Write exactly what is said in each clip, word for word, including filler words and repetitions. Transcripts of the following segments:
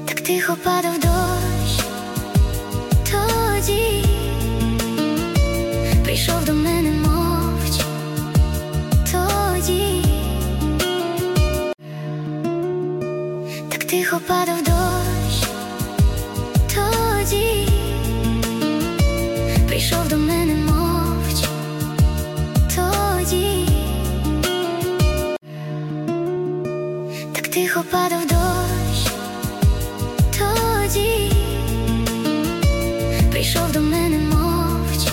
так тихо падав дощ. Тоді прийшов до мене мовчки. Тоді так тихо падав дощ. Тоді прийшов до мене мовчки. Тоді так тихо падав дощ. Тоді прийшов до мене мовчки.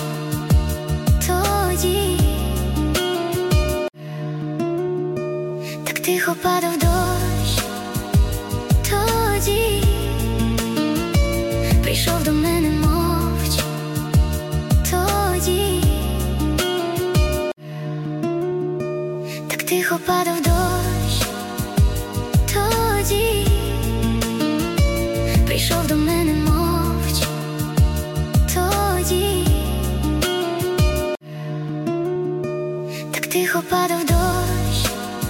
Тоді так тихо падав дощ. Тоді прийшов до мене мовчки. Тоді так тихо падав дощ. Тоді прийшов до мене мовчки. Тоді так тихо падав дощ.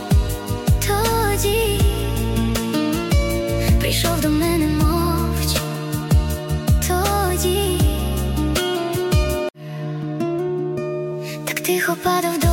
Тоді прийшов до мене мовчки. Тоді так тихо падав дощ.